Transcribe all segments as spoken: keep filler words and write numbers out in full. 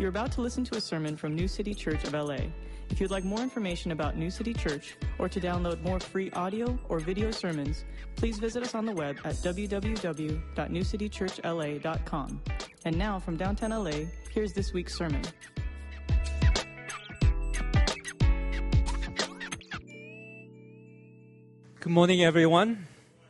You're about to listen to a sermon from New City Church of L A. If you'd like more information about New City Church or to download more free audio or video sermons, please visit us on the web at w w w dot new city church l a dot com. And now from downtown L A, here's this week's sermon. Good morning, everyone.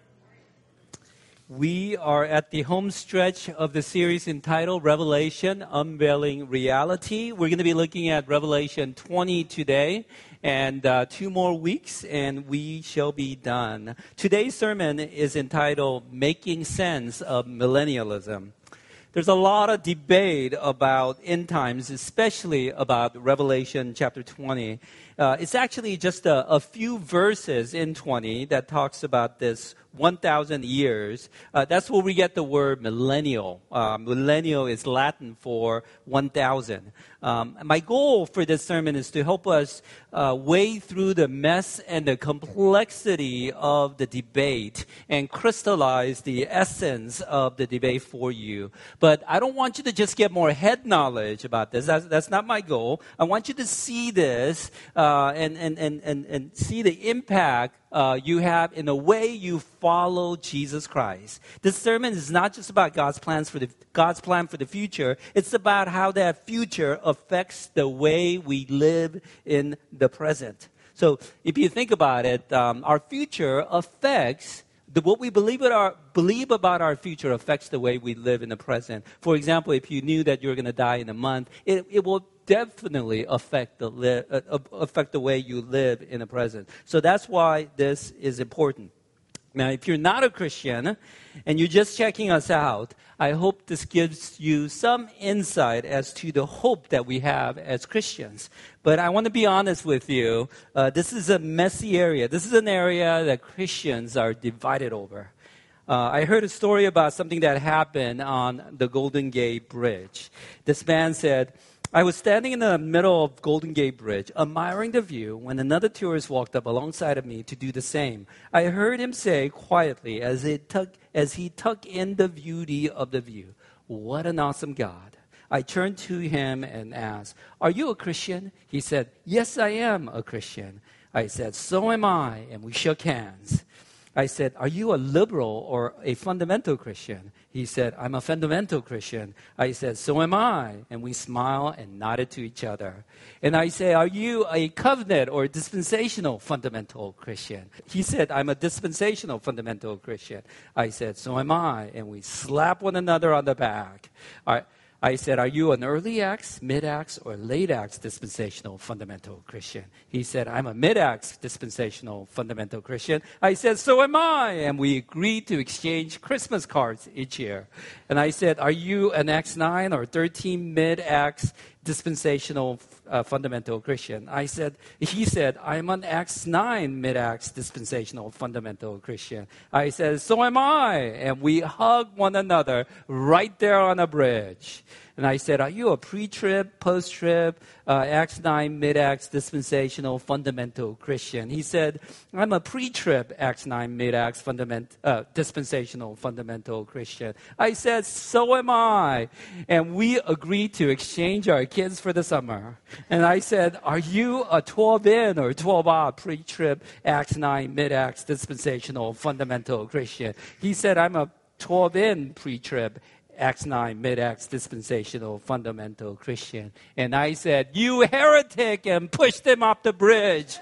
We are at the home stretch of the series entitled Revelation, Unveiling Reality. We're going to be looking at Revelation twenty today and uh, two more weeks, and we shall be done. Today's sermon is entitled Making Sense of Millennialism. There's a lot of debate about end times, especially about Revelation chapter twenty. Uh, it's actually just a, a few verses in twenty that talks about this one thousand years. Uh, that's where we get the word millennial. Uh, millennial is Latin for one thousand. Um, my goal for this sermon is to help us uh, wade through the mess and the complexity of the debate and crystallize the essence of the debate for you. But I don't want you to just get more head knowledge about this. That's, that's not my goal. I want you to see this uh, and, and, and, and, and see the impact Uh, you have in the way you follow Jesus Christ. This sermon is not just about God's plans for the God's plan for the future. It's about how that future affects the way we live in the present. So, if you think about it, um, our future affects the, what we believe, it our, believe about our future affects the way we live in the present. For example, if you knew that you're going to die in a month, it, it will definitely affect the li- uh, affect the way you live in the present. So that's why this is important. Now, if you're not a Christian and you're just checking us out, I hope this gives you some insight as to the hope that we have as Christians. But I want to be honest with you. Uh, this is a messy area. This is an area that Christians are divided over. Uh, I heard a story about something that happened on the Golden Gate Bridge. This man said, I was standing in the middle of Golden Gate Bridge, admiring the view, when another tourist walked up alongside of me to do the same. I heard him say quietly as, it took, as he took in the beauty of the view, "What an awesome God." I turned to him and asked, "Are you a Christian?" He said, "Yes, I am a Christian." I said, "So am I," and we shook hands. I said, "Are you a liberal or a fundamental Christian?" He said, "I'm a fundamental Christian." I said, "So am I." And we smiled and nodded to each other. And I say, "Are you a covenant or dispensational fundamental Christian?" He said, "I'm a dispensational fundamental Christian." I said, "So am I." And we slapped one another on the back. I, I said, "Are you an early Acts, mid-Acts, or late Acts dispensational fundamental Christian?" He said, "I'm a mid-Acts dispensational fundamental Christian." I said, "So am I." And we agreed to exchange Christmas cards each year. And I said, "Are you an Acts nine or thirteen mid-Acts dispensational uh, fundamental Christian?" I said, he said, "I'm an Acts nine mid-Acts dispensational fundamental Christian." I said, "So am I." And we hugged one another right there on a bridge. And I said, "Are you a pre-trib, post-trib, uh, Acts nine, mid-Acts, dispensational, fundamental Christian?" He said, "I'm a pre-trib, Acts nine, mid-Acts, fundament, uh, dispensational, fundamental Christian." I said, "So am I." And we agreed to exchange our kids for the summer. And I said, "Are you a twelve in or twelve out, pre-trib, Acts nine, mid-Acts, dispensational, fundamental Christian?" He said, "I'm a twelve in pre-trib, Acts nine, mid-Acts, dispensational, fundamental Christian." And I said, "You heretic," and pushed him off the bridge.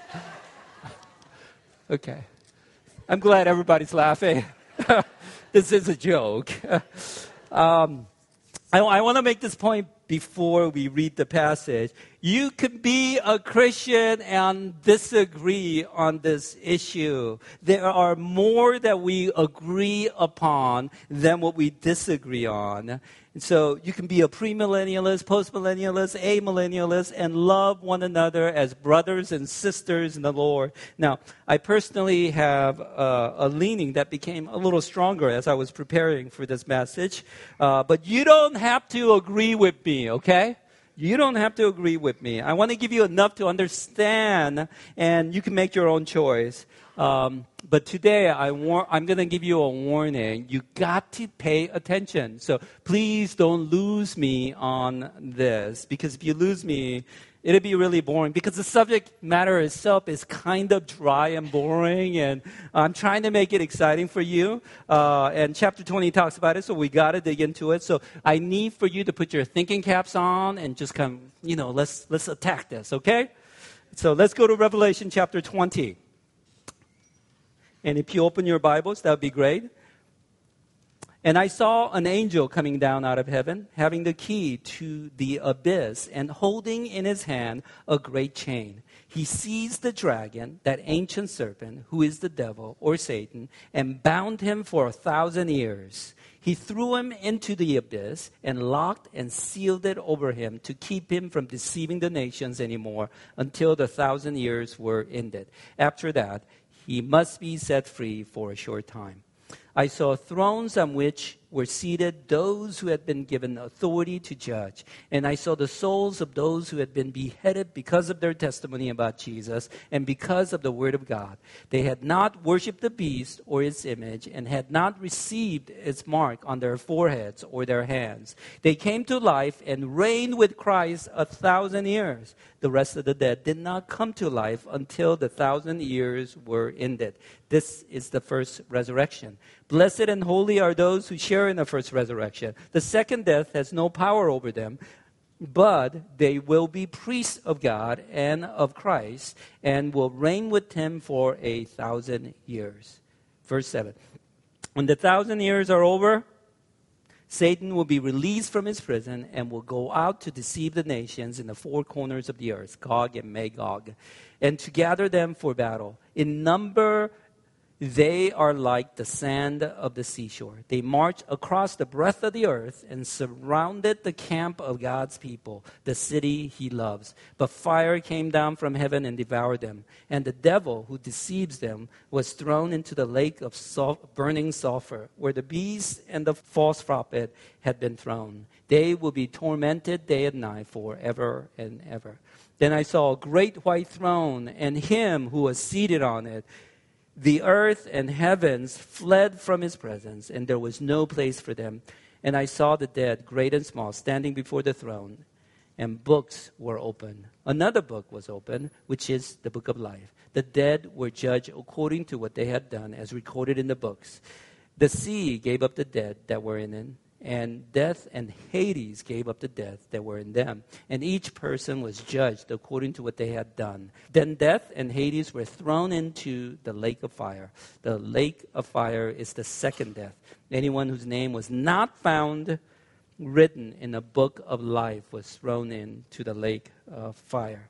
Okay. I'm glad everybody's laughing. This is a joke. um, I, I want to make this point before we read the passage. You can be a Christian and disagree on this issue. There are more that we agree upon than what we disagree on. And so you can be a premillennialist, postmillennialist, amillennialist, and love one another as brothers and sisters in the Lord. Now, I personally have uh, a leaning that became a little stronger as I was preparing for this message. Uh, but you don't have to agree with me, okay? You don't have to agree with me. I want to give you enough to understand, and you can make your own choice. Um, but today, I war- I'm going to give you a warning. You got to pay attention. So please don't lose me on this, because if you lose me, it'll be really boring, because the subject matter itself is kind of dry and boring, and I'm trying to make it exciting for you. Uh, and chapter twenty talks about it, so we got to dig into it. So I need for you to put your thinking caps on and just come, you know, let's let's attack this, okay? So let's go to Revelation chapter twenty. And if you open your Bibles, that would be great. And I saw an angel coming down out of heaven, having the key to the abyss, and holding in his hand a great chain. He seized the dragon, that ancient serpent, who is the devil, or Satan, and bound him for a thousand years. He threw him into the abyss and locked and sealed it over him to keep him from deceiving the nations anymore until the thousand years were ended. After that, he must be set free for a short time. I saw thrones on which were seated those who had been given authority to judge. And I saw the souls of those who had been beheaded because of their testimony about Jesus and because of the word of God. They had not worshipped the beast or its image and had not received its mark on their foreheads or their hands. They came to life and reigned with Christ a thousand years. The rest of the dead did not come to life until the thousand years were ended. This is the first resurrection. Blessed and holy are those who share in the first resurrection. The second death has no power over them, but they will be priests of God and of Christ and will reign with him for a thousand years. Verse seven. When the thousand years are over, Satan will be released from his prison and will go out to deceive the nations in the four corners of the earth, Gog and Magog, and to gather them for battle. In number, they are like the sand of the seashore. They marched across the breadth of the earth and surrounded the camp of God's people, the city he loves. But fire came down from heaven and devoured them. And the devil who deceives them was thrown into the lake of sul- burning sulfur, where the beast and the false prophet had been thrown. They will be tormented day and night forever and ever. Then I saw a great white throne and him who was seated on it. The earth and heavens fled from his presence, and there was no place for them. And I saw the dead, great and small, standing before the throne, and books were opened. Another book was opened, which is the book of life. The dead were judged according to what they had done, as recorded in the books. The sea gave up the dead that were in it, and death and Hades gave up the dead that were in them. And each person was judged according to what they had done. Then death and Hades were thrown into the lake of fire. The lake of fire is the second death. Anyone whose name was not found written in the book of life was thrown into the lake of fire.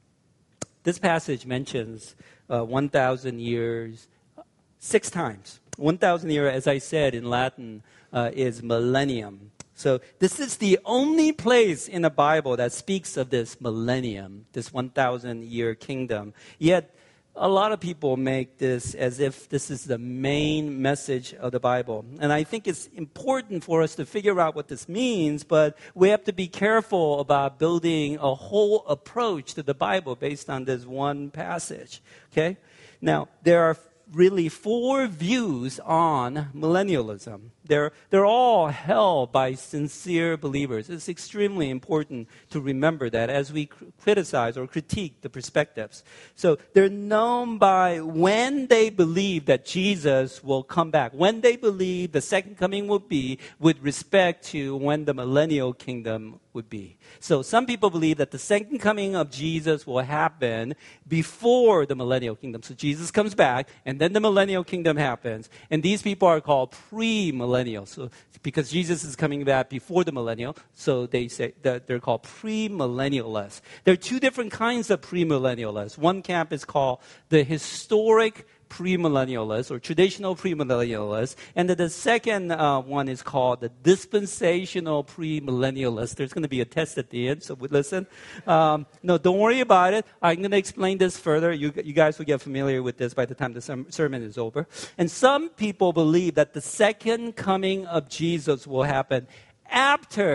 This passage mentions uh, one thousand years six times. one thousand years, as I said in Latin, Uh, is millennium. So this is the only place in the Bible that speaks of this millennium, this one thousand year kingdom. Yet a lot of people make this as if this is the main message of the Bible. And I think it's important for us to figure out what this means, but we have to be careful about building a whole approach to the Bible based on this one passage. Okay? Now, there are really four views on millennialism. They're, they're all held by sincere believers. It's extremely important to remember that as we cr- criticize or critique the perspectives. So they're known by when they believe that Jesus will come back, when they believe the second coming will be with respect to when the millennial kingdom would be. So some people believe that the second coming of Jesus will happen before the millennial kingdom. So Jesus comes back, and then the millennial kingdom happens. And these people are called pre-millennial. So because Jesus is coming back before the millennial, so they say that they're called pre-millennialists. There are two different kinds of pre-millennialists. One camp is called the historic premillennialists or traditional premillennialists, and then the second uh, one is called the dispensational premillennialists. There's going to be a test at the end, so listen. Um, no, don't worry about it. I'm going to explain this further. You, you guys will get familiar with this by the time the sermon is over. And some people believe that the second coming of Jesus will happen after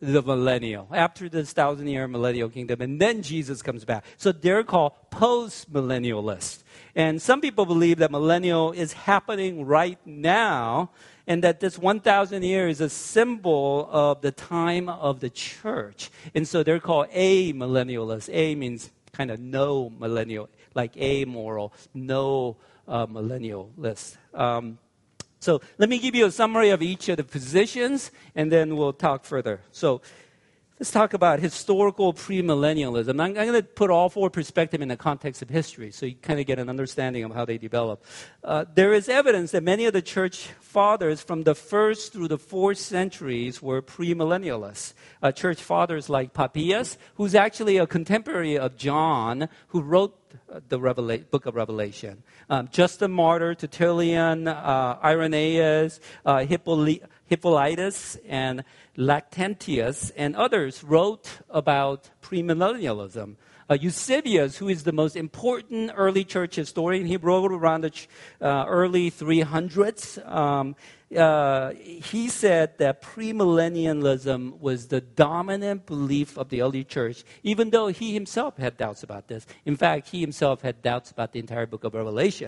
the millennial, after this thousand-year millennial kingdom, and then Jesus comes back. So they're called post-millennialists. And some people believe that millennial is happening right now, and that this one thousand years is a symbol of the time of the church. And so they're called amillennialists. A means kind of no millennial, like amoral, no uh, millennialist. Um, so let me give you a summary of each of the positions, and then we'll talk further. So let's talk about historical premillennialism. I'm, I'm going to put all four perspectives in the context of history, so you kind of get an understanding of how they develop. Uh, there is evidence that many of the church fathers from the first through the fourth centuries were premillennialists. Uh, church fathers like Papias, who's actually a contemporary of John, who wrote the Revela- book of Revelation. Um, Justin Martyr, Tertullian, uh, Irenaeus, uh, Hippoly- Hippolytus, and Lactantius, and others wrote about premillennialism. Uh, Eusebius, who is the most important early church historian, he wrote around the ch- uh, early three hundreds. Um, uh, he said that premillennialism was the dominant belief of the early church, even though he himself had doubts about this. In fact, he himself had doubts about the entire book of Revelation.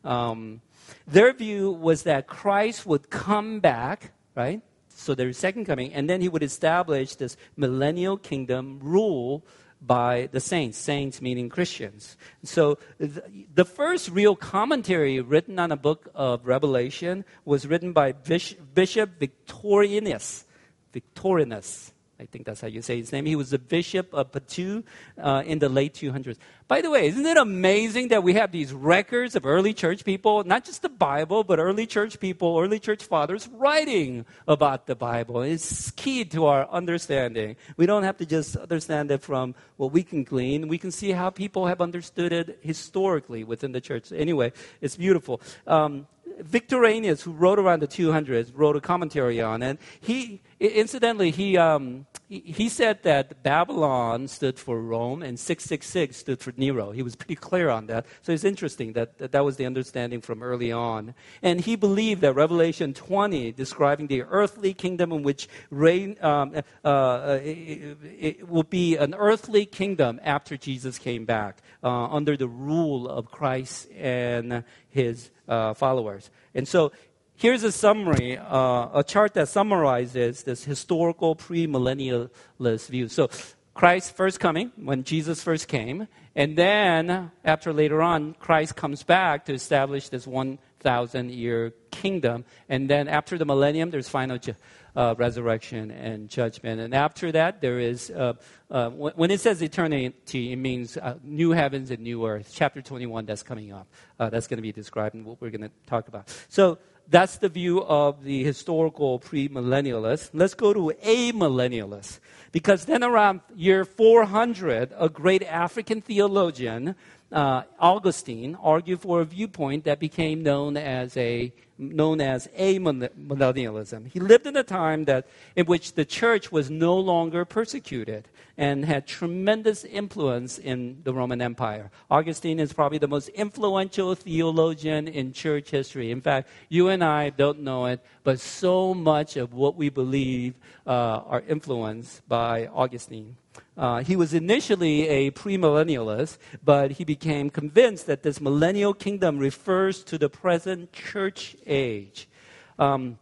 Um, their view was that Christ would come back, right? So there's second coming, and then he would establish this millennial kingdom rule by the saints, saints meaning Christians. So the, the first real commentary written on a book of Revelation was written by Bishop, Bishop Victorinus. Victorinus. I think that's how you say his name. He was the bishop of Poitou uh, in the late two hundreds. By the way, isn't it amazing that we have these records of early church people, not just the Bible, but early church people, early church fathers writing about the Bible? It's key to our understanding. We don't have to just understand it from what we can glean. We can see how people have understood it historically within the church. Anyway, it's beautiful. Um, Victorinus, who wrote around the two hundreds, wrote a commentary on it. He, incidentally, he um, he, he said that Babylon stood for Rome and six six six stood for Nero. He was pretty clear on that. So it's interesting that that, that was the understanding from early on. And he believed that Revelation twenty, describing the earthly kingdom in which reign, um, uh, it, it will be an earthly kingdom after Jesus came back, uh, under the rule of Christ and his uh, followers. And so here's a summary, uh, a chart that summarizes this historical premillennialist view. So Christ's first coming, when Jesus first came, and then after later on, Christ comes back to establish this one thousand year kingdom. And then after the millennium, there's final ju- uh, resurrection and judgment. And after that, there is, uh, uh, w- when it says eternity, it means uh, new heavens and new earth. Chapter twenty-one, that's coming up. Uh, that's going to be described in what we're going to talk about. So that's the view of the historical premillennialists. Let's go to amillennialists. Because then around year four hundred, a great African theologian, uh, Augustine, argued for a viewpoint that became known as a known as amillennialism. He lived in a time that in which the church was no longer persecuted and had tremendous influence in the Roman Empire. Augustine is probably the most influential theologian in church history. In fact, you and I don't know it, but so much of what we believe uh, are influenced by Augustine. Uh, he was initially a premillennialist, but he became convinced that this millennial kingdom refers to the present church age. Um,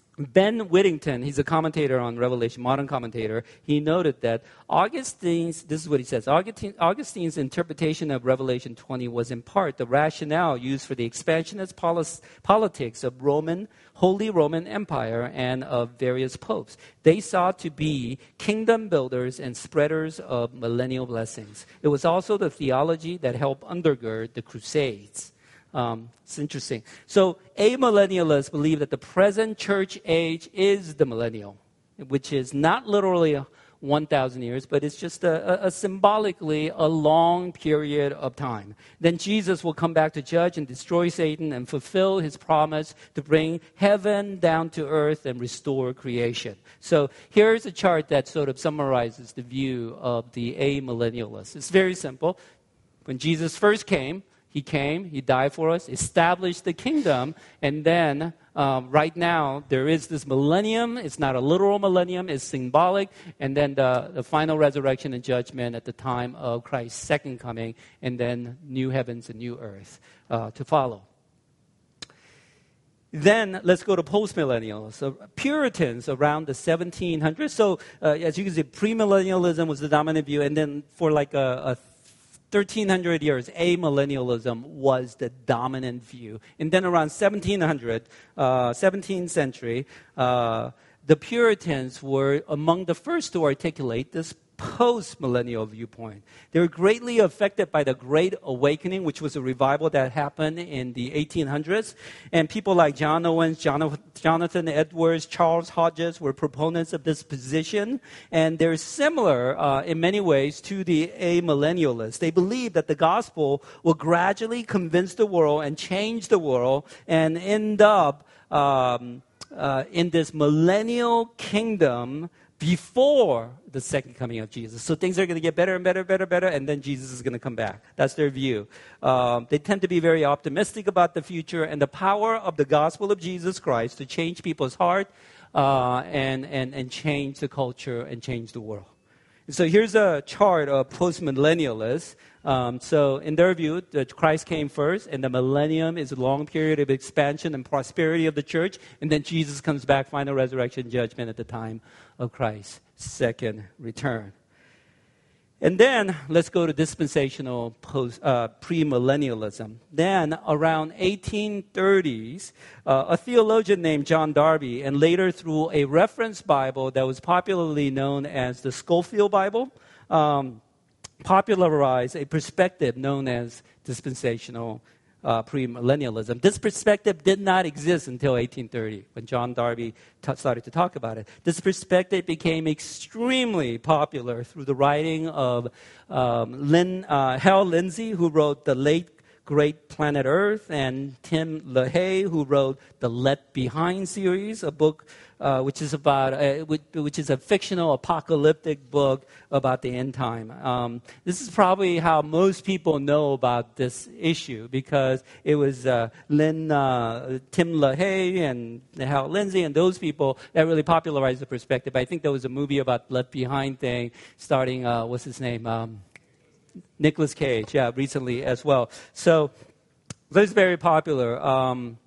Ben Whittington, he's a commentator on Revelation, modern commentator, he noted that Augustine's, this is what he says, Augustine, Augustine's interpretation of Revelation twenty was in part the rationale used for the expansionist polis, politics of Roman, Holy Roman Empire and of various popes. They sought to be kingdom builders and spreaders of millennial blessings. It was also the theology that helped undergird the Crusades. Um, it's interesting. So amillennialists believe that the present church age is the millennial, which is not literally one thousand years, but it's just a, a, a symbolically a long period of time. Then Jesus will come back to judge and destroy Satan and fulfill his promise to bring heaven down to earth and restore creation. So here's a chart that sort of summarizes the view of the amillennialists. It's very simple. When Jesus first came, He came, He died for us, established the kingdom, and then Um, right now, there is this millennium. It's not a literal millennium. It's symbolic. And then the, the final resurrection and judgment at the time of Christ's second coming. And then new heavens and new earth uh, to follow. Then let's go to post-millennials. So Puritans around the seventeen hundreds. So uh, as you can see, premillennialism was the dominant view. And then for like a, a thirteen hundred years, amillennialism was the dominant view. And then around seventeen hundred, uh, seventeenth century, uh, the Puritans were among the first to articulate this post-millennial viewpoint. They were greatly affected by the Great Awakening, which was a revival that happened in the eighteen hundreds. And people like John Owens, Jonathan Edwards, Charles Hodges were proponents of this position. And they're similar uh, in many ways to the amillennialists. They believe that the gospel will gradually convince the world and change the world and end up um, uh, in this millennial kingdom before the second coming of Jesus. So things are going to get better and better, better, better, and then Jesus is going to come back. That's their view. Um, they tend to be very optimistic about the future and the power of the gospel of Jesus Christ to change people's heart uh, and, and, and change the culture and change the world. So here's a chart of post-millennialists. Um, so in their view, the Christ came first, and the millennium is a long period of expansion and prosperity of the church, and then Jesus comes back, final resurrection, judgment at the time of Christ's second return. And then let's go to dispensational post, uh, premillennialism. Then around eighteen thirties, uh, a theologian named John Darby, and later through a reference Bible that was popularly known as the Scofield Bible, um, popularized a perspective known as dispensational uh, premillennialism. This perspective did not exist until eighteen thirty, when John Darby t- started to talk about it. This perspective became extremely popular through the writing of um, Lynn, uh, Hal Lindsey, who wrote The Late Great Planet Earth, and Tim LaHaye, who wrote the Left Behind series, a book uh, which is about uh, which, which is a fictional apocalyptic book about the end time. Um, this is probably how most people know about this issue, because it was uh, Lynn, uh, Tim LaHaye and Hal Lindsey and those people that really popularized the perspective. I think there was a movie about Left Behind thing starting, uh, what's his name? Um, Nicolas Cage, yeah, recently as well. So this is very popular. Um,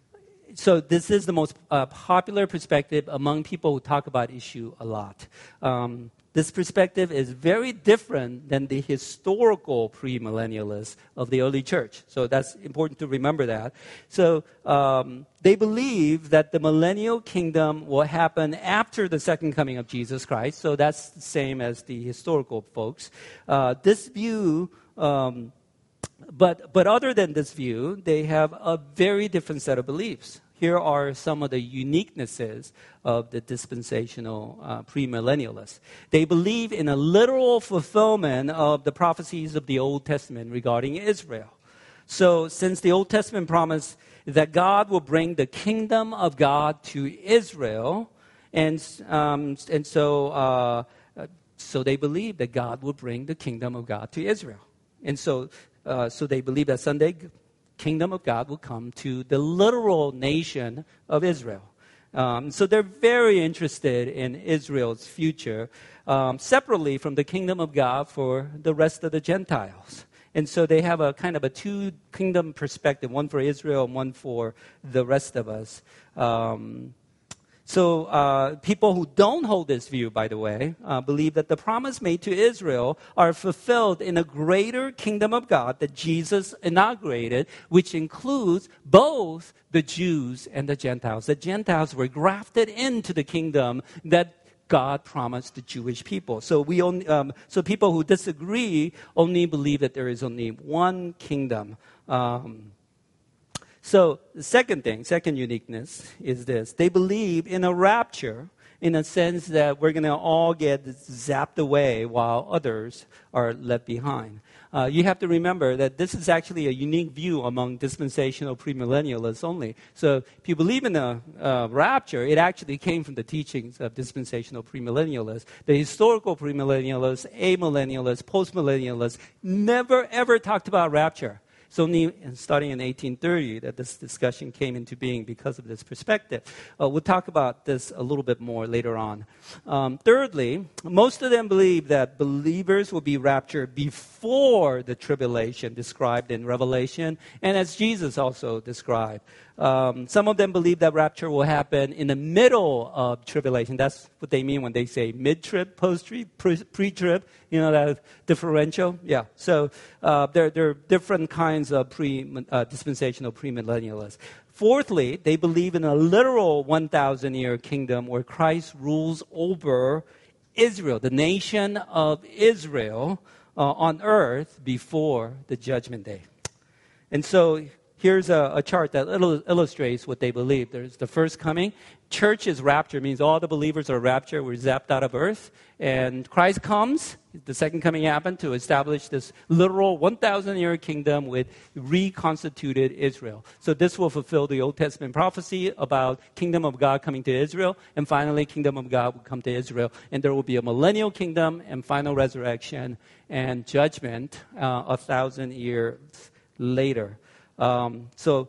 so this is the most uh, popular perspective among people who talk about issue a lot. Um, this perspective is very different than the historical premillennialists of the early church. So that's important to remember that. So um, they believe that the millennial kingdom will happen after the second coming of Jesus Christ. So that's the same as the historical folks. Uh, this view, um, but but other than this view, they have a very different set of beliefs. Here are some of the uniquenesses of the dispensational uh, premillennialists. They believe in a literal fulfillment of the prophecies of the Old Testament regarding Israel. So since the Old Testament promised that God will bring the kingdom of God to Israel, and, um, and so, uh, so they believe that God will bring the kingdom of God to Israel. And so, uh, so they believe that someday kingdom of God will come to the literal nation of Israel. Um, so they're very interested in Israel's future, um, separately from the kingdom of God for the rest of the Gentiles. And so they have a kind of a two-kingdom perspective, one for Israel and one for the rest of us. Um, So uh, people who don't hold this view, by the way, uh, believe that the promise made to Israel are fulfilled in a greater kingdom of God that Jesus inaugurated, which includes both the Jews and the Gentiles. The Gentiles were grafted into the kingdom that God promised the Jewish people. So we only, um, so people who disagree only believe that there is only one kingdom. Um, So the second thing, second uniqueness is this. They believe in a rapture in a sense that we're going to all get zapped away while others are left behind. Uh, you have to remember that this is actually a unique view among dispensational premillennialists only. So if you believe in a uh, rapture, it actually came from the teachings of dispensational premillennialists. The historical premillennialists, amillennialists, postmillennialists never ever talked about rapture. It's only starting in eighteen thirty that this discussion came into being because of this perspective. Uh, we'll talk about this a little bit more later on. Um, thirdly, most of them believe that believers will be raptured before the tribulation described in Revelation, and as Jesus also described. Um, some of them believe that rapture will happen in the middle of tribulation. That's what they mean when they say mid-trib, post-trib, pre-trib. You know, that differential? Yeah. So uh, there, there are different kinds of pre, uh, dispensational premillennialists. Fourthly, they believe in a literal one thousand year kingdom where Christ rules over Israel, the nation of Israel, uh, on earth before the judgment day. And so here's a, a chart that il- illustrates what they believe. There's the first coming. Church is rapture, means all the believers are raptured. We're zapped out of earth. And Christ comes. The second coming happened to establish this literal one thousand year kingdom with reconstituted Israel. So this will fulfill the Old Testament prophecy about kingdom of God coming to Israel. And finally, kingdom of God will come to Israel. And there will be a millennial kingdom and final resurrection and judgment uh, a thousand years later. Um, so,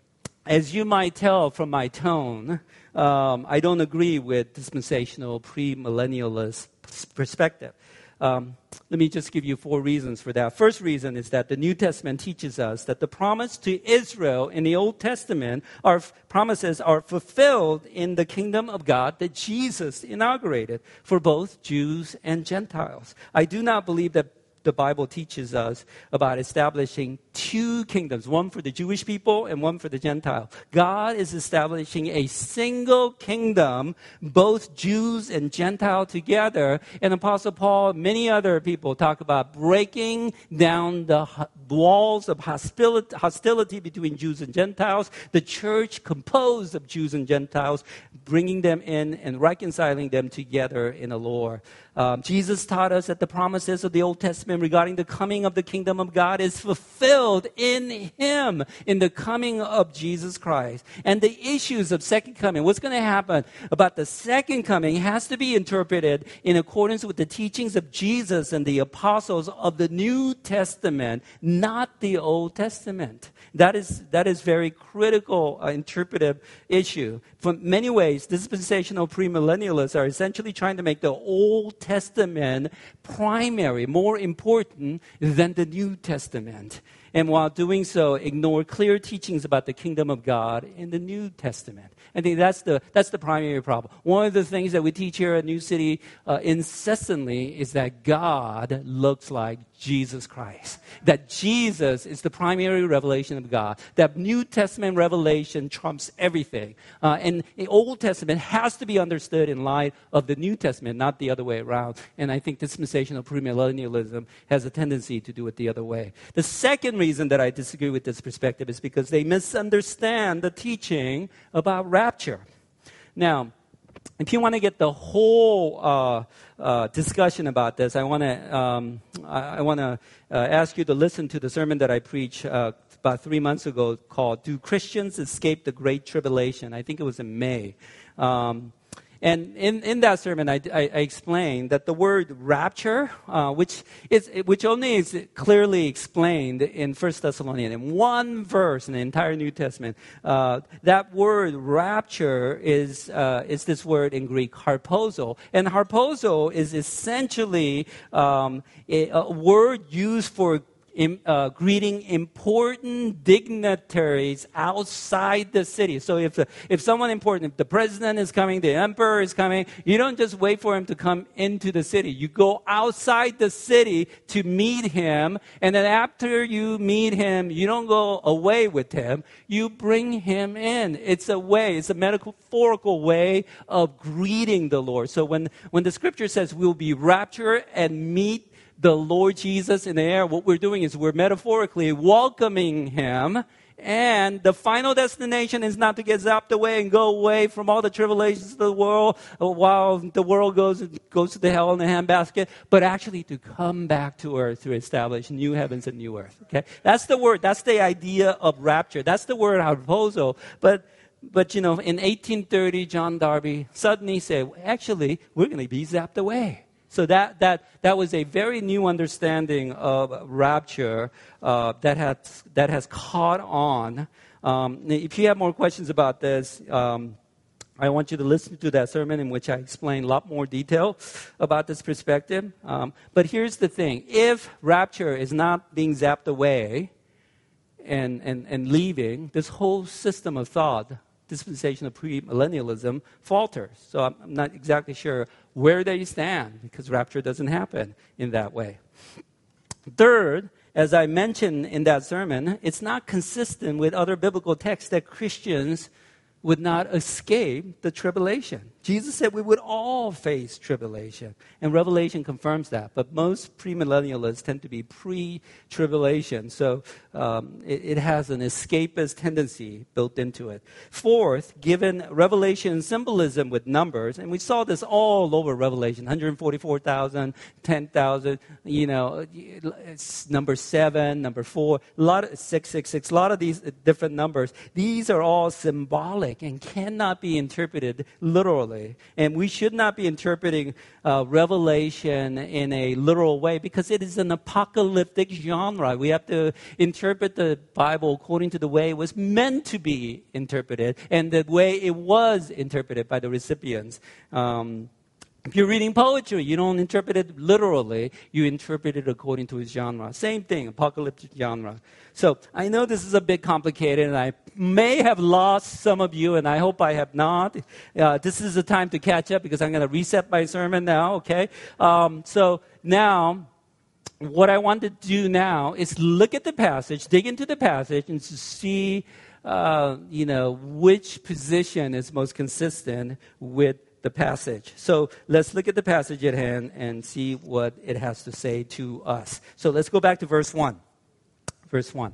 as you might tell from my tone, um, I don't agree with dispensational premillennialist perspective. Um, let me just give you four reasons for that. First reason is that the New Testament teaches us that the promise to Israel in the Old Testament, our f- promises are fulfilled in the kingdom of God that Jesus inaugurated for both Jews and Gentiles. I do not believe that the Bible teaches us about establishing two kingdoms, one for the Jewish people and one for the Gentiles. God is establishing a single kingdom, both Jews and Gentile together. And Apostle Paul, many other people talk about breaking down the walls of hostility, hostility between Jews and Gentiles. The church composed of Jews and Gentiles, bringing them in and reconciling them together in the Lord. Um, Jesus taught us that the promises of the Old Testament regarding the coming of the kingdom of God is fulfilled in Him, in the coming of Jesus Christ. And the issues of second coming, what's going to happen about the second coming has to be interpreted in accordance with the teachings of Jesus and the apostles of the New Testament, not the Old Testament. That is, that is very critical uh, interpretive issue. From many ways, dispensational premillennialists are essentially trying to make the Old Testament primary, more important than the New Testament. And while doing so, ignore clear teachings about the kingdom of God in the New Testament. I think that's the that's the primary problem. One of the things that we teach here at New City uh, incessantly is that God looks like Jesus Christ. That Jesus is the primary revelation of God. That New Testament revelation trumps everything. Uh, and the Old Testament has to be understood in light of the New Testament, not the other way around. And I think dispensational premillennialism has a tendency to do it the other way. The second reason that I disagree with this perspective is because they misunderstand the teaching about rapture. Now, if you want to get the whole uh, uh, discussion about this, I want to um, I, I want to uh, ask you to listen to the sermon that I preached uh, about three months ago called "Do Christians Escape the Great Tribulation?" I think it was in May. Um, And in, in that sermon, I, I, I explained that the word rapture, uh, which is which only is clearly explained in First Thessalonians, in one verse in the entire New Testament, uh, that word rapture is uh, is this word in Greek, harpozo. And harpozo is essentially um, a, a word used for In, uh, greeting important dignitaries outside the city. So if the, if someone important, if the president is coming, the emperor is coming, you don't just wait for him to come into the city. You go outside the city to meet him, and then after you meet him, you don't go away with him. You bring him in. It's a way, it's a metaphorical way of greeting the Lord. So when, when the scripture says we'll be raptured and meet the Lord Jesus in the air, what we're doing is we're metaphorically welcoming him, and the final destination is not to get zapped away and go away from all the tribulations of the world while the world goes goes to the hell in the handbasket, but actually to come back to earth to establish new heavens and new earth. Okay, that's the word. That's the idea of rapture. That's the word harpozo. But but you know, in eighteen thirty, John Darby suddenly said, actually, we're going to be zapped away. So that, that, that was a very new understanding of rapture uh, that, has, that has caught on. Um, if you have more questions about this, um, I want you to listen to that sermon in which I explain a lot more detail about this perspective. Um, but here's the thing. If rapture is not being zapped away and, and, and leaving, this whole system of thought, dispensation of premillennialism, falters. So I'm, I'm not exactly sure where they stand because rapture doesn't happen in that way. Third, as I mentioned in that sermon, it's not consistent with other biblical texts that Christians would not escape the tribulation. Jesus said we would all face tribulation, and Revelation confirms that. But most premillennialists tend to be pre-tribulation, so um, it, it has an escapist tendency built into it. Fourth, given Revelation symbolism with numbers, and we saw this all over Revelation, one hundred forty-four thousand, ten thousand, you know, it's number seven, number four, a lot of six six six, a lot of these different numbers. These are all symbolic and cannot be interpreted literally. And we should not be interpreting uh, Revelation in a literal way because it is an apocalyptic genre. We have to interpret the Bible according to the way it was meant to be interpreted and the way it was interpreted by the recipients. Um, If you're reading poetry, you don't interpret it literally. You interpret it according to its genre. Same thing, apocalyptic genre. So I know this is a bit complicated, and I may have lost some of you, and I hope I have not. Uh, this is the time to catch up because I'm going to reset my sermon now, okay? Um, so now, what I want to do now is look at the passage, dig into the passage, and to see, uh, you know, which position is most consistent with the passage. So let's look at the passage at hand and see what it has to say to us. So let's go back to verse one. Verse one.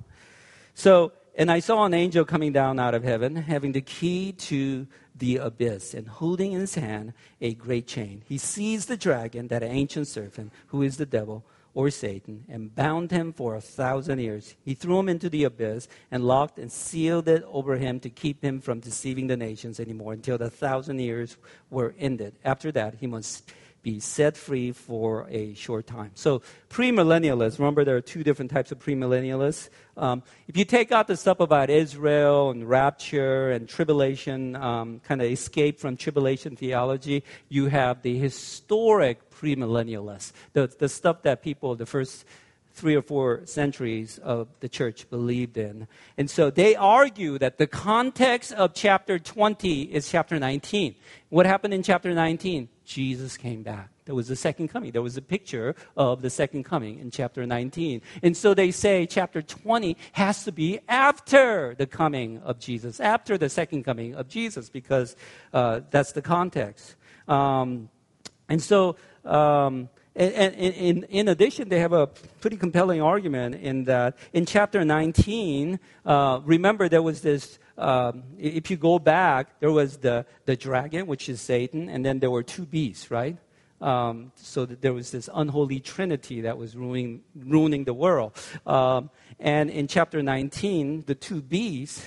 So, and I saw an angel coming down out of heaven, having the key to the abyss, and holding in his hand a great chain. He seized the dragon, that ancient serpent, who is the devil, or Satan, and bound him for a thousand years. He threw him into the abyss and locked and sealed it over him to keep him from deceiving the nations anymore until the thousand years were ended. After that, he must be set free for a short time. So premillennialists, remember there are two different types of premillennialists. Um, if you take out the stuff about Israel and rapture and tribulation, um, kind of escape from tribulation theology, you have the historic premillennialists, the, the stuff that people, the first three or four centuries of the church believed in. And so they argue that the context of chapter twenty is chapter nineteen. What happened in chapter nineteen? Jesus came back. There was a second coming. There was a picture of the second coming in chapter nineteen. And so they say chapter twenty has to be after the coming of Jesus, after the second coming of Jesus, because uh, that's the context. Um, and so... Um, And, and in, in addition, they have a pretty compelling argument in that in chapter nineteen, uh, remember there was this, um, if you go back, there was the, the dragon, which is Satan, and then there were two beasts, right? Um, so that there was this unholy trinity that was ruining, ruining the world. Um, and in chapter nineteen, the two beasts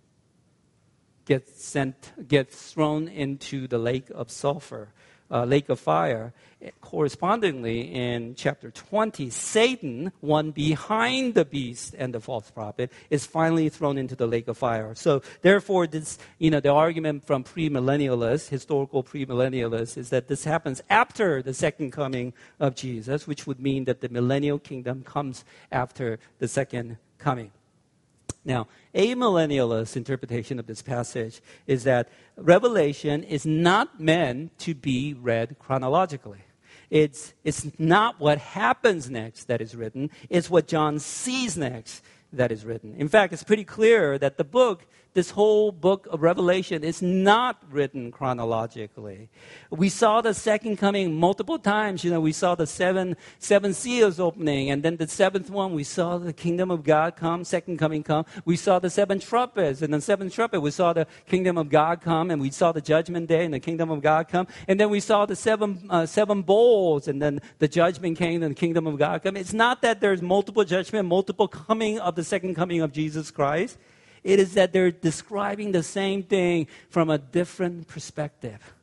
get sent, get thrown into the lake of sulfur. Uh, lake of fire. Correspondingly, in chapter twenty, Satan, one behind the beast and the false prophet, is finally thrown into the lake of fire. So, therefore, this, you know, the argument from premillennialists, historical premillennialists, is that this happens after the second coming of Jesus, which would mean that the millennial kingdom comes after the second coming. Now, amillennialist interpretation of this passage is that Revelation is not meant to be read chronologically. It's, it's not what happens next that is written. It's what John sees next that is written. In fact, it's pretty clear that the book, this whole book of Revelation, is not written chronologically. We saw the second coming multiple times. You know, we saw the seven seven seals opening, and then the seventh one, we saw the kingdom of God come, second coming come. We saw the seven trumpets, and the seventh trumpet, we saw the kingdom of God come, and we saw the judgment day and the kingdom of God come. And then we saw the seven uh, seven bowls, and then the judgment came and the kingdom of God come. It's not that there's multiple judgment, multiple coming of the second coming of Jesus Christ. It is that they're describing the same thing from a different perspective.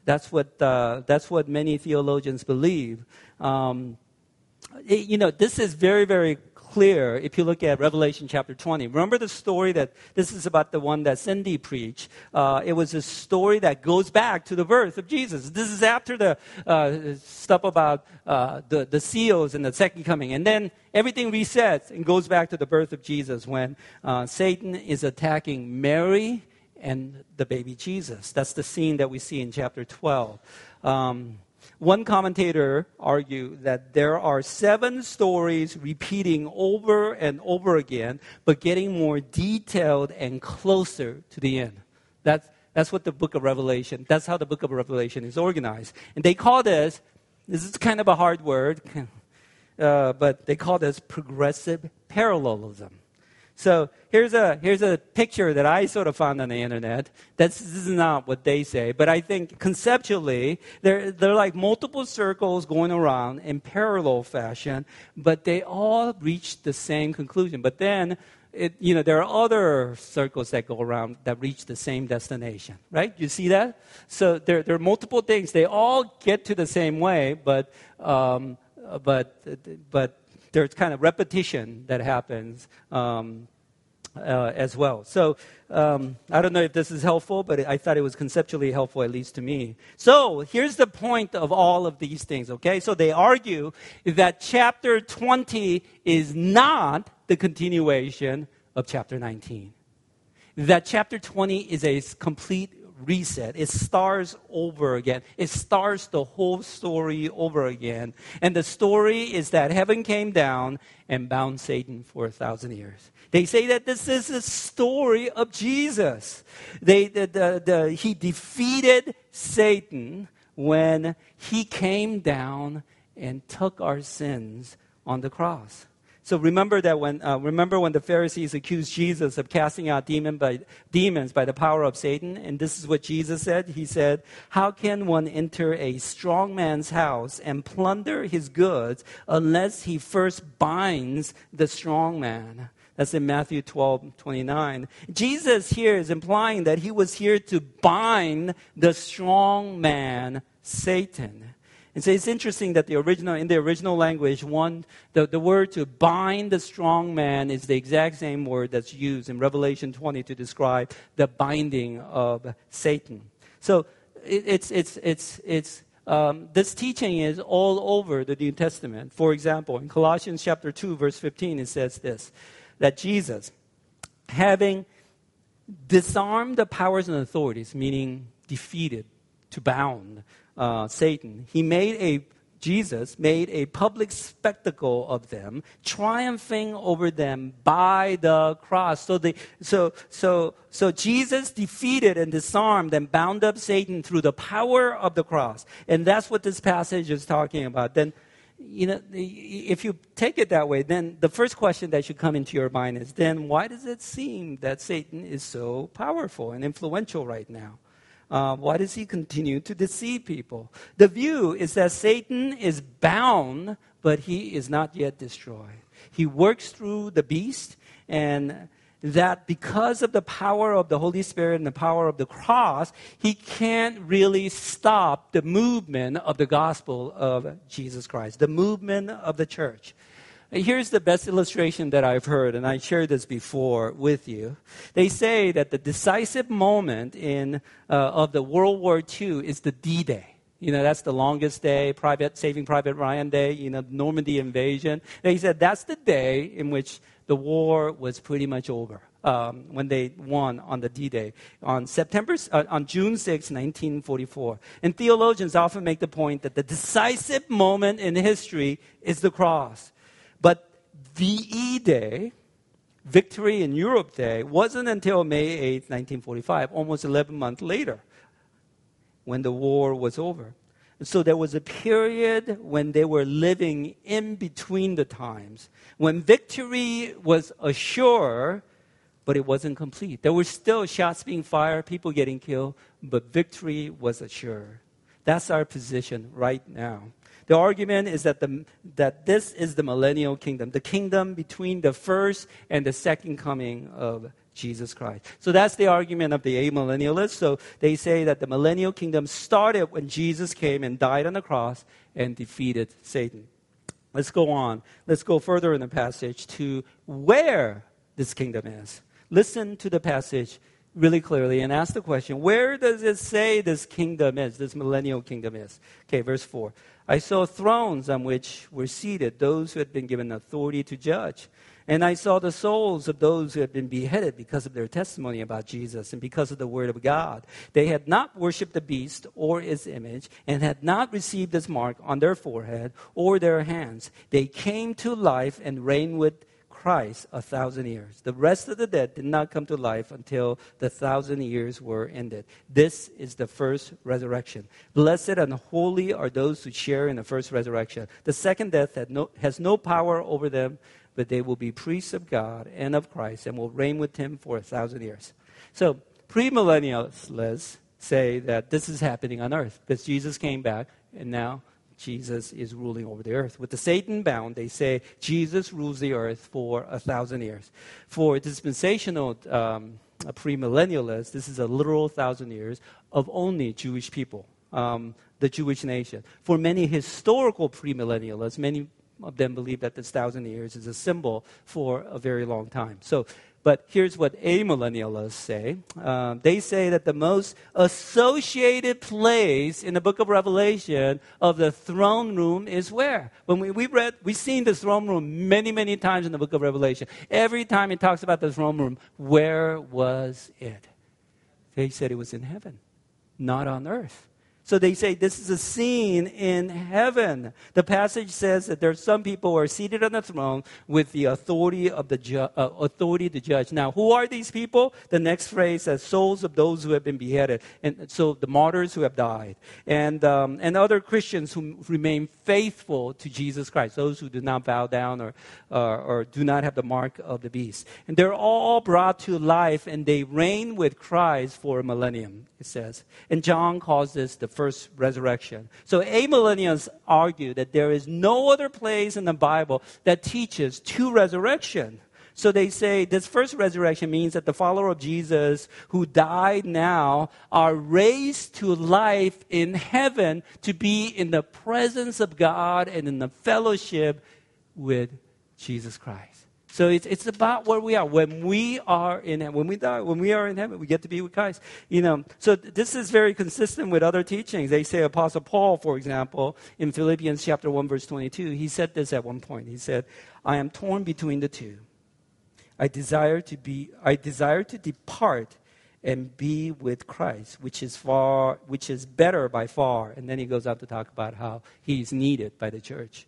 That's what uh, that's what many theologians believe. Um, it, you know, this is very, very clear if you look at Revelation chapter twenty. Remember the story that, this is about the one that Cindy preached. Uh, it was a story that goes back to the birth of Jesus. This is after the uh, stuff about uh, the, the seals and the second coming. And then everything resets and goes back to the birth of Jesus when uh, Satan is attacking Mary and the baby Jesus. That's the scene that we see in chapter twelve. Um, One commentator argued that there are seven stories repeating over and over again, but getting more detailed and closer to the end. That's, that's what the book of Revelation, that's how the book of Revelation is organized. And they call this, this is kind of a hard word, uh, but they call this progressive parallelism. So here's a here's a picture that I sort of found on the internet. That's, this is not what they say, but I think conceptually they're they're like multiple circles going around in parallel fashion, but they all reach the same conclusion. But then, it, you know, there are other circles that go around that reach the same destination, right? You see that? So there there are multiple things. They all get to the same way, but um, but but. There's kind of repetition that happens um, uh, as well. So um, I don't know if this is helpful, but I thought it was conceptually helpful, at least to me. So here's the point of all of these things, okay? So they argue that chapter twenty is not the continuation of chapter nineteen. That chapter twenty is a complete reset. It starts over again. It starts the whole story over again. And the story is that heaven came down and bound Satan for a thousand years. They say that this is the story of Jesus. They, the, the, the, he defeated Satan when he came down and took our sins on the cross. So remember that when uh, remember when the Pharisees accused Jesus of casting out demon by, demons by the power of Satan, and this is what Jesus said. He said, "How can one enter a strong man's house and plunder his goods unless he first binds the strong man?" That's in Matthew twelve twenty-nine. Jesus here is implying that he was here to bind the strong man, Satan. And so it's interesting that the original, in the original language, one, the, the word to bind the strong man is the exact same word that's used in Revelation twenty to describe the binding of Satan. So it, it's, it's, it's, it's, um, this teaching is all over the New Testament. For example, in Colossians chapter two, verse fifteen, it says this, that Jesus, having disarmed the powers and authorities, meaning defeated, to bound, Uh, Satan, he made a, Jesus made a public spectacle of them, triumphing over them by the cross. So the, so, so, so Jesus defeated and disarmed and bound up Satan through the power of the cross. And that's what this passage is talking about. Then, you know, if you take it that way, then the first question that should come into your mind is, then why does it seem that Satan is so powerful and influential right now? Uh, why does he continue to deceive people? The view is that Satan is bound, but he is not yet destroyed. He works through the beast, and that because of the power of the Holy Spirit and the power of the cross, he can't really stop the movement of the gospel of Jesus Christ, the movement of the church. Here's the best illustration that I've heard, and I shared this before with you. They say that the decisive moment in uh, of the World War Two is the D-Day. You know, that's the longest day, Private Saving Private Ryan Day, you know, Normandy invasion. They said that's the day in which the war was pretty much over, um, when they won on the D-Day, on September, uh, on June sixth, nineteen forty-four. And theologians often make the point that the decisive moment in history is the cross. But V E Day, Victory in Europe Day, wasn't until May eighth, nineteen forty-five, almost eleven months later, when the war was over. And so there was a period when they were living in between the times, when victory was assured, but it wasn't complete. There were still shots being fired, people getting killed, but victory was assured. That's our position right now. The argument is that, the, that this is the millennial kingdom, the kingdom between the first and the second coming of Jesus Christ. So that's the argument of the amillennialists. So they say that the millennial kingdom started when Jesus came and died on the cross and defeated Satan. Let's go on. Let's go further in the passage to where this kingdom is. Listen to the passage really clearly and ask the question, where does it say this kingdom is, this millennial kingdom is? Okay, verse four. I saw thrones on which were seated those who had been given authority to judge. And I saw the souls of those who had been beheaded because of their testimony about Jesus and because of the word of God. They had not worshipped the beast or its image and had not received his mark on their forehead or their hands. They came to life and reigned with Christ a thousand years. The rest of the dead did not come to life until the thousand years were ended. This is the first resurrection. Blessed and holy are those who share in the first resurrection. The second death had no, has no power over them, but they will be priests of God and of Christ and will reign with him for a thousand years. So, premillennialists say that this is happening on earth because Jesus came back and now Jesus is ruling over the earth. With the Satan bound, they say Jesus rules the earth for a thousand years. For dispensational um, premillennialists, this is a literal thousand years of only Jewish people, um, the Jewish nation. For many historical premillennialists, many of them believe that this thousand years is a symbol for a very long time. So, but here's what amillennialists say. Uh, they say that the most associated place in the book of Revelation of the throne room is where? When we, we read, we've seen the throne room many, many times in the book of Revelation. Every time it talks about the throne room, where was it? They said it was in heaven, not on earth. So they say this is a scene in heaven. The passage says that there are some people who are seated on the throne with the authority of the ju- uh, authority to judge. Now, who are these people? The next phrase says souls of those who have been beheaded, and so the martyrs who have died, and um, and other Christians who remain faithful to Jesus Christ, those who do not bow down or uh, or do not have the mark of the beast, and they're all brought to life, and they reign with Christ for a millennium. It says, and John calls this the first resurrection. So amillennials argue that there is no other place in the Bible that teaches two resurrection. So they say this first resurrection means that the follower of Jesus who died now are raised to life in heaven to be in the presence of God and in the fellowship with Jesus Christ. So it's it's about where we are. When we are in heaven, when we die, when we are in heaven, we get to be with Christ. You know, so this is very consistent with other teachings. They say Apostle Paul, for example, in Philippians chapter one, verse twenty-two, he said this at one point. He said, I am torn between the two. I desire to be I desire to depart and be with Christ, which is far which is better by far. And then he goes on to talk about how he's needed by the church.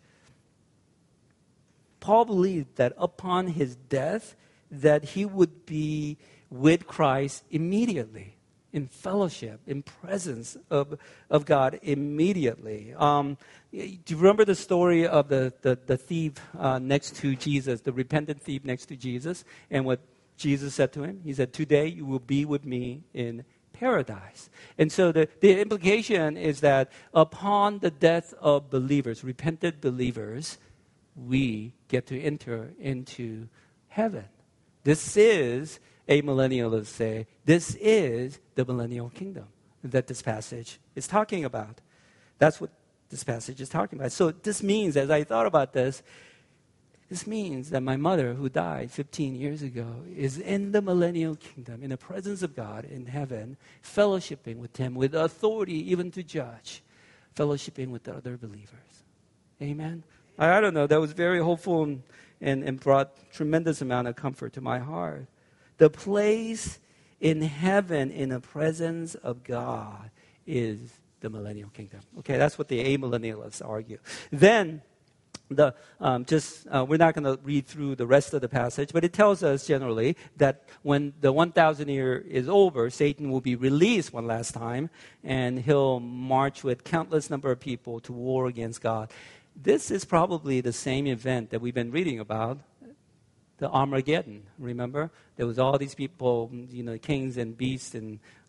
Paul believed that upon his death, that he would be with Christ immediately, in fellowship, in presence of, of God immediately. Um, do you remember the story of the, the, the thief uh, next to Jesus, the repentant thief next to Jesus, and what Jesus said to him? He said, today you will be with me in paradise. And so the, the implication is that upon the death of believers, repentant believers, we get to enter into heaven. This is, amillennialists say, this is the millennial kingdom that this passage is talking about. That's what this passage is talking about. So this means, as I thought about this, this means that my mother, who died fifteen years ago, is in the millennial kingdom, in the presence of God in heaven, fellowshipping with him, with authority even to judge, fellowshipping with the other believers. Amen? I don't know, that was very hopeful and, and, and brought tremendous amount of comfort to my heart. The place in heaven in the presence of God is the millennial kingdom. Okay, that's what the amillennialists argue. Then, the um, just uh, we're not going to read through the rest of the passage, but it tells us generally that when the one thousand year is over, Satan will be released one last time, and he'll march with countless number of people to war against God. This is probably the same event that we've been reading about, the Armageddon. Remember? There was all these people, you know, kings and beasts and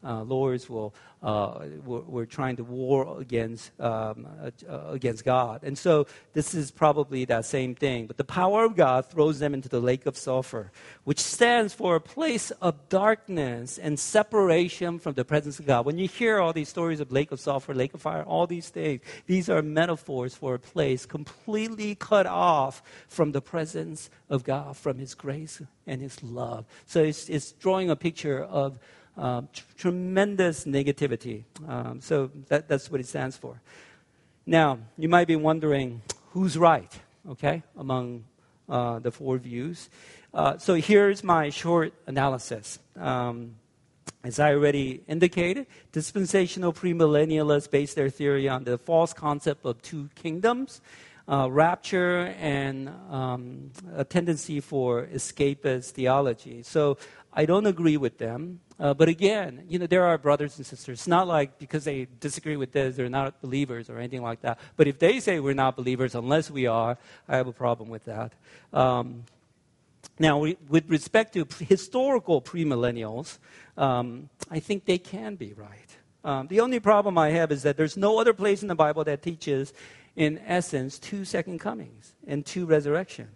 Uh, lawyers will, uh, we're, we're trying to war against, um, uh, against God. And so this is probably that same thing. But the power of God throws them into the lake of sulfur, which stands for a place of darkness and separation from the presence of God. When you hear all these stories of lake of sulfur, lake of fire, all these things, these are metaphors for a place completely cut off from the presence of God, from His grace and His love. So it's, it's drawing a picture of Um, tr- tremendous negativity. Um, so that, that's what it stands for. Now, you might be wondering, who's right, okay, among uh, the four views? Uh, so here's my short analysis. Um, as I already indicated, dispensational premillennialists base their theory on the false concept of two kingdoms, uh, rapture, and um, a tendency for escapist theology. So I don't agree with them. Uh, but again, you know, there are brothers and sisters. It's not like because they disagree with this, they're not believers or anything like that. But if they say we're not believers unless we are, I have a problem with that. Um, now, we, with respect to pre- historical premillennials, um, I think they can be right. Um, the only problem I have is that there's no other place in the Bible that teaches, in essence, two second comings and two resurrections.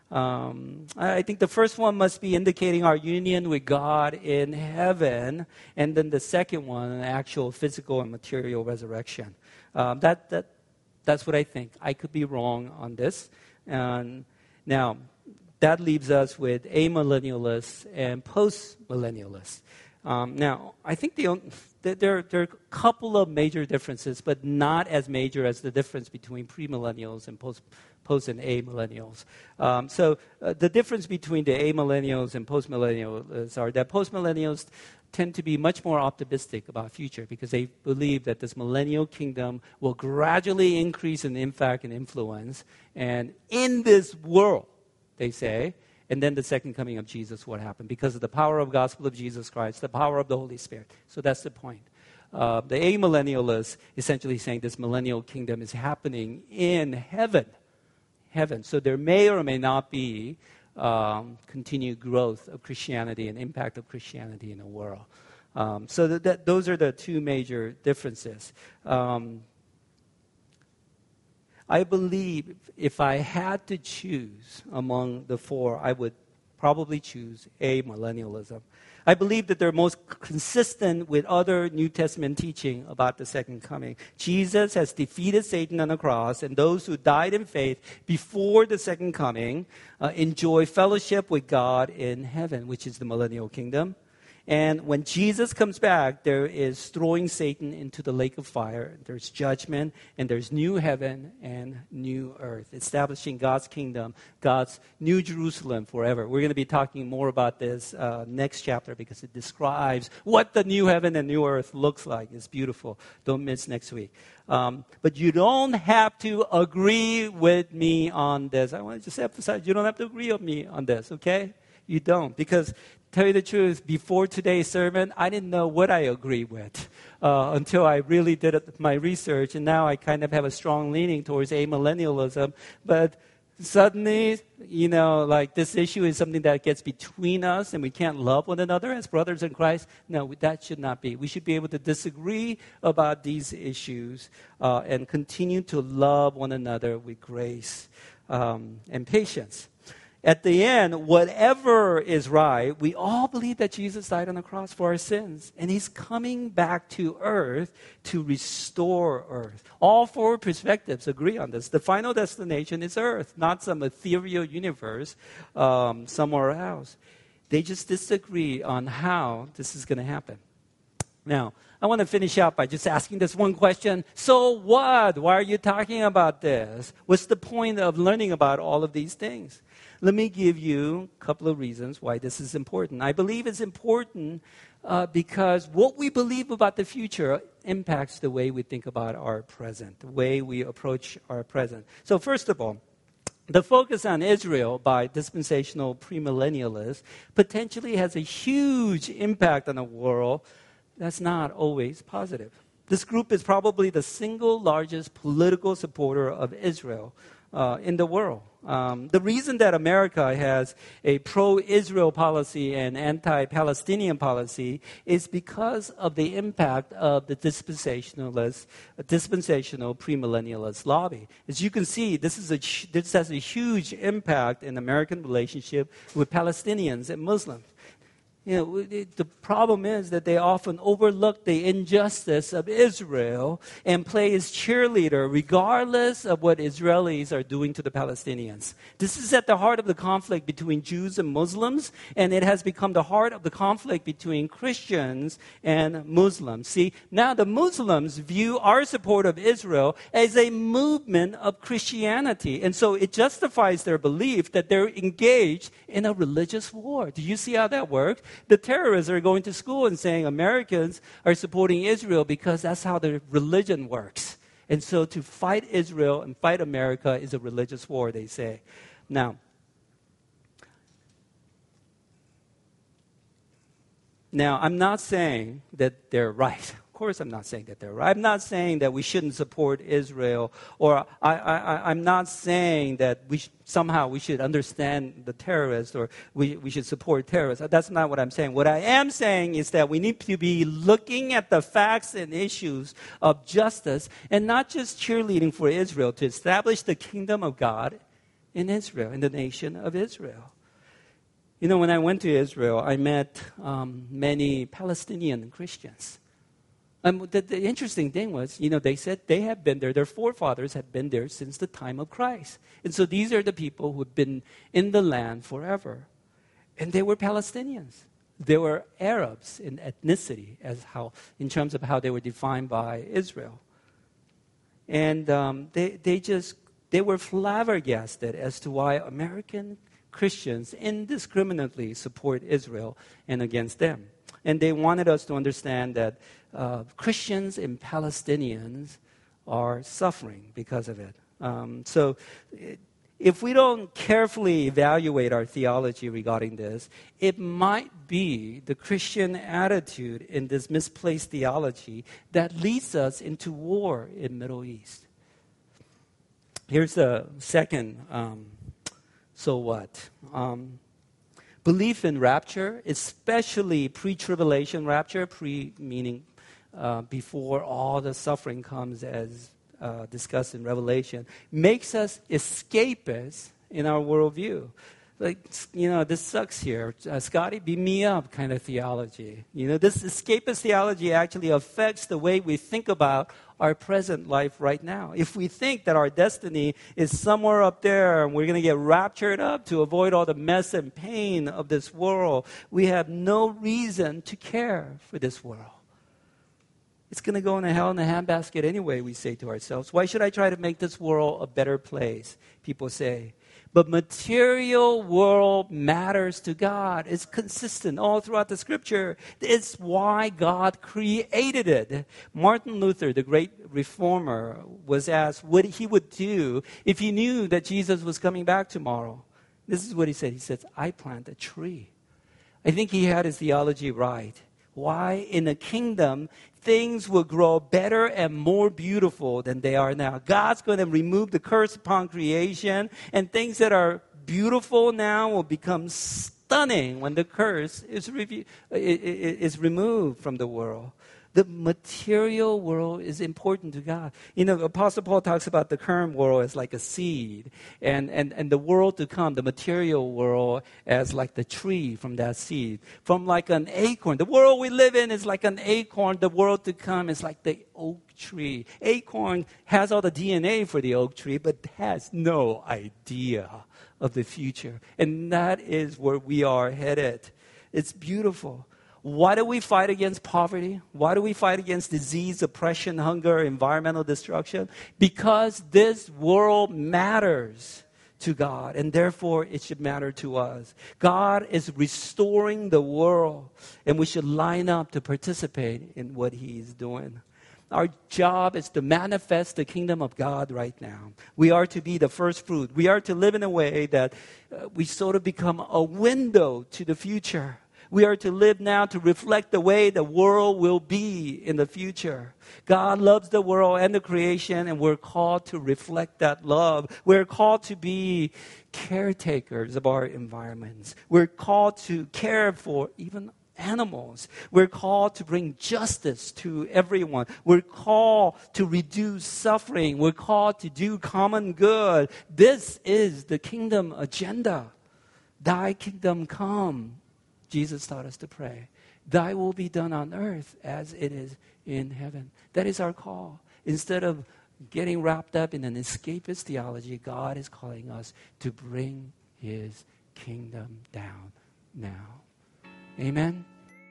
Um, I think the first one must be indicating our union with God in heaven, and then the second one, an actual physical and material resurrection. Um, that that that's what I think. I could be wrong on this. And now, that leaves us with amillennialists and postmillennialists. Um, now, I think the there there are a couple of major differences, but not as major as the difference between premillennials and post. post and amillennials. Um, so uh, the difference between the amillennials and postmillennials are that postmillennials tend to be much more optimistic about future because they believe that this millennial kingdom will gradually increase in impact and influence. And in this world, they say, and then the second coming of Jesus will happen because of the power of the gospel of Jesus Christ, the power of the Holy Spirit. So that's the point. Uh, the amillennialists essentially saying this millennial kingdom is happening in heaven. Heaven. So there may or may not be um, continued growth of Christianity and impact of Christianity in the world. Um, so that, that, those are the two major differences. Um, I believe if I had to choose among the four, I would probably choose amillennialism. I believe that they're most consistent with other New Testament teaching about the second coming. Jesus has defeated Satan on the cross, and those who died in faith before the second coming uh, enjoy fellowship with God in heaven, which is the millennial kingdom. And when Jesus comes back, there is throwing Satan into the lake of fire. There's judgment, and there's new heaven and new earth, establishing God's kingdom, God's new Jerusalem forever. We're going to be talking more about this uh, next chapter because it describes what the new heaven and new earth looks like. It's beautiful. Don't miss next week. Um, but you don't have to agree with me on this. I want to just emphasize, you don't have to agree with me on this, okay? You don't, because tell you the truth, before today's sermon, I didn't know what I agree with uh, until I really did my research, and now I kind of have a strong leaning towards amillennialism. But suddenly, you know, like this issue is something that gets between us, and we can't love one another as brothers in Christ. No, that should not be. We should be able to disagree about these issues uh, and continue to love one another with grace um, and patience. At the end, whatever is right, we all believe that Jesus died on the cross for our sins. And He's coming back to earth to restore earth. All four perspectives agree on this. The final destination is earth, not some ethereal universe um, somewhere else. They just disagree on how this is going to happen. Now, I want to finish up by just asking this one question. So what? Why are you talking about this? What's the point of learning about all of these things? Let me give you a couple of reasons why this is important. I believe it's important uh, because what we believe about the future impacts the way we think about our present, the way we approach our present. So first of all, the focus on Israel by dispensational premillennialists potentially has a huge impact on the world that's not always positive. This group is probably the single largest political supporter of Israel uh, in the world. Um, the reason that America has a pro-Israel policy and anti-Palestinian policy is because of the impact of the dispensationalist, dispensational premillennialist lobby. As you can see, this is a this has a huge impact in American relationship with Palestinians and Muslims. You know, the problem is that they often overlook the injustice of Israel and play as cheerleader regardless of what Israelis are doing to the Palestinians. This is at the heart of the conflict between Jews and Muslims, and it has become the heart of the conflict between Christians and Muslims. See, now the Muslims view our support of Israel as a movement of Christianity, and so it justifies their belief that they're engaged in a religious war. Do you see how that works? The terrorists are going to school and saying Americans are supporting Israel because that's how their religion works. And so to fight Israel and fight America is a religious war, they say. Now, now I'm not saying that they're right. Of course, I'm not saying that they're right. I'm not saying that we shouldn't support Israel, or I, I, I'm not saying that we sh- somehow we should understand the terrorists or we, we should support terrorists. That's not what I'm saying. What I am saying is that we need to be looking at the facts and issues of justice and not just cheerleading for Israel to establish the kingdom of God in Israel, in the nation of Israel. You know, when I went to Israel, I met um, many Palestinian Christians. Um, the, the interesting thing was, you know, they said they have been there, their forefathers had been there since the time of Christ. And so these are the people who have been in the land forever. And they were Palestinians. They were Arabs in ethnicity, as how, in terms of how they were defined by Israel. And um, they, they just, they were flabbergasted as to why American Christians indiscriminately support Israel and against them. And they wanted us to understand that uh, Christians and Palestinians are suffering because of it. Um, so if we don't carefully evaluate our theology regarding this, it might be the Christian attitude in this misplaced theology that leads us into war in Middle East. Here's the second, um, so what? Um, Belief in rapture, especially pre-tribulation rapture, pre meaning uh, before all the suffering comes as uh, discussed in Revelation, makes us escapists in our worldview. Like, you know, this sucks here. Uh, Scotty, beat me up kind of theology. You know, this escapist theology actually affects the way we think about our present life right now. If we think that our destiny is somewhere up there and we're going to get raptured up to avoid all the mess and pain of this world, we have no reason to care for this world. It's going to go in a hell in a handbasket anyway, we say to ourselves. Why should I try to make this world a better place? People say. But material world matters to God. It's consistent all throughout the scripture. It's why God created it. Martin Luther, the great reformer, was asked what he would do if he knew that Jesus was coming back tomorrow. This is what he said. He says, I plant a tree. I think he had his theology right. Why? In the kingdom, things will grow better and more beautiful than they are now. God's going to remove the curse upon creation, and things that are beautiful now will become stunning when the curse is, re- is removed from the world. The material world is important to God. You know, Apostle Paul talks about the current world as like a seed, and, and, and the world to come, the material world, as like the tree from that seed. From like an acorn. The world we live in is like an acorn. The world to come is like the oak tree. Acorn has all the D N A for the oak tree, but has no idea of the future. And that is where we are headed. It's beautiful. Why do we fight against poverty? Why do we fight against disease, oppression, hunger, environmental destruction? Because this world matters to God, and therefore it should matter to us. God is restoring the world, and we should line up to participate in what He is doing. Our job is to manifest the kingdom of God right now. We are to be the first fruit. We are to live in a way that uh, we sort of become a window to the future. We are to live now to reflect the way the world will be in the future. God loves the world and the creation, and we're called to reflect that love. We're called to be caretakers of our environments. We're called to care for even animals. We're called to bring justice to everyone. We're called to reduce suffering. We're called to do common good. This is the kingdom agenda. Thy kingdom come. Jesus taught us to pray. Thy will be done on earth as it is in heaven. That is our call. Instead of getting wrapped up in an escapist theology, God is calling us to bring His kingdom down now. Amen?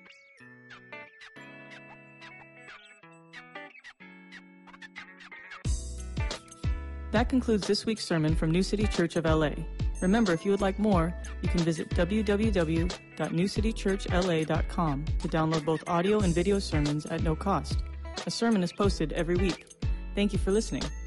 That concludes this week's sermon from New City Church of L A. Remember, if you would like more, you can visit w w w dot new city church l a dot com to download both audio and video sermons at no cost. A sermon is posted every week. Thank you for listening.